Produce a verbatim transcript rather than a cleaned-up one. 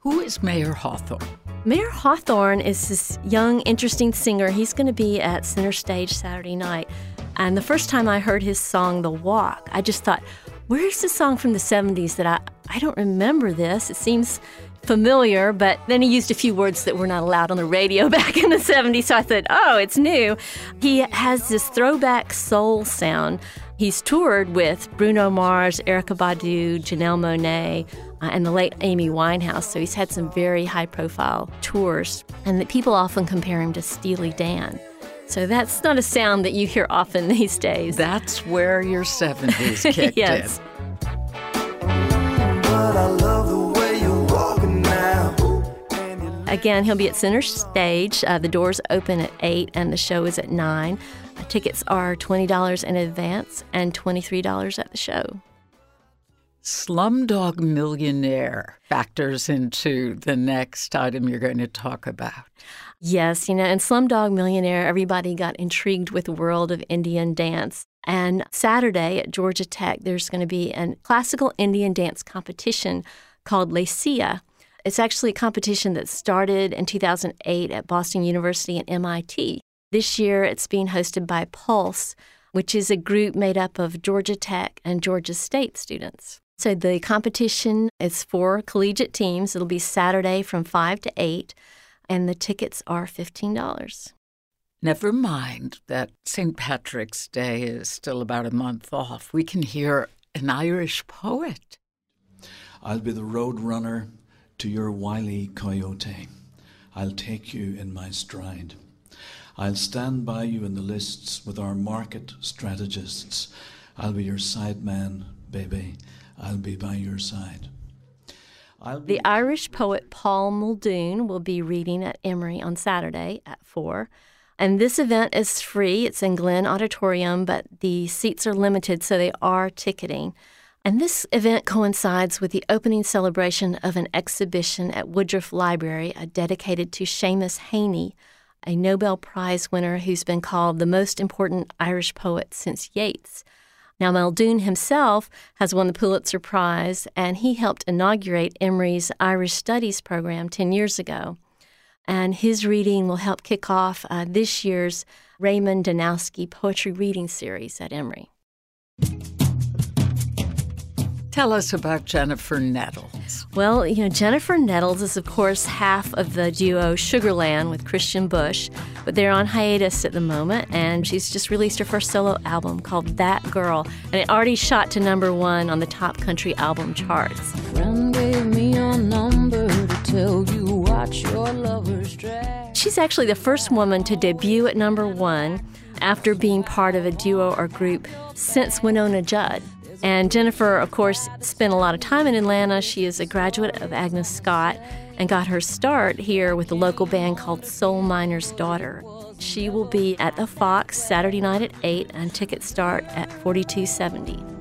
Who is Mayer Hawthorne? Mayer Hawthorne is this young, interesting singer. He's going to be at Center Stage Saturday night. And the first time I heard his song, The Walk, I just thought, where's the song from the seventies that I, I don't remember this? It seems familiar, but then he used a few words that were not allowed on the radio back in the seventies, so I thought, oh, it's new. He has this throwback soul sound. He's toured with Bruno Mars, Erykah Badu, Janelle Monáe, uh, and the late Amy Winehouse, so he's had some very high-profile tours, and that people often compare him to Steely Dan. So that's not a sound that you hear often these days. That's where your seventies kicked yes. in. But I love the way you're walking now. Again, he'll be at Center Stage. Uh, the doors open at eight and the show is at nine. Uh, tickets are twenty dollars in advance and twenty-three dollars at the show. Slumdog Millionaire factors into the next item you're going to talk about. Yes, you know, in Slumdog Millionaire, everybody got intrigued with the world of Indian dance. And Saturday at Georgia Tech, there's going to be a classical Indian dance competition called Lacia. It's actually a competition that started in two thousand eight at Boston University and M I T. This year, it's being hosted by Pulse, which is a group made up of Georgia Tech and Georgia State students. So the competition is for collegiate teams. It'll be Saturday from five to eight, and the tickets are fifteen dollars. Never mind that Saint Patrick's Day is still about a month off. We can hear an Irish poet. I'll be the road runner to your wily coyote. I'll take you in my stride. I'll stand by you in the lists with our market strategists. I'll be your side man, baby. I'll be by your side. I'll be The Irish poet Paul Muldoon will be reading at Emory on Saturday at four. And this event is free. It's in Glenn Auditorium, but the seats are limited, so they are ticketing. And this event coincides with the opening celebration of an exhibition at Woodruff Library uh, dedicated to Seamus Heaney, a Nobel Prize winner who's been called the most important Irish poet since Yeats. Now, Muldoon himself has won the Pulitzer Prize, and he helped inaugurate Emory's Irish Studies program ten years ago. And his reading will help kick off uh, this year's Raymond Danowski Poetry Reading Series at Emory. Tell us about Jennifer Nettles. Well, you know, Jennifer Nettles is, of course, half of the duo Sugarland with Christian Bush, but they're on hiatus at the moment, and she's just released her first solo album called That Girl, and it already shot to number one on the top country album charts. Friend gave me your number to tell you watch your lovers drag. She's actually the first woman to debut at number one after being part of a duo or group since Winona Judd. And Jennifer, of course, spent a lot of time in Atlanta. She is a graduate of Agnes Scott and got her start here with a local band called Soul Miner's Daughter. She will be at the Fox Saturday night at eight, and tickets start at forty-two seventy.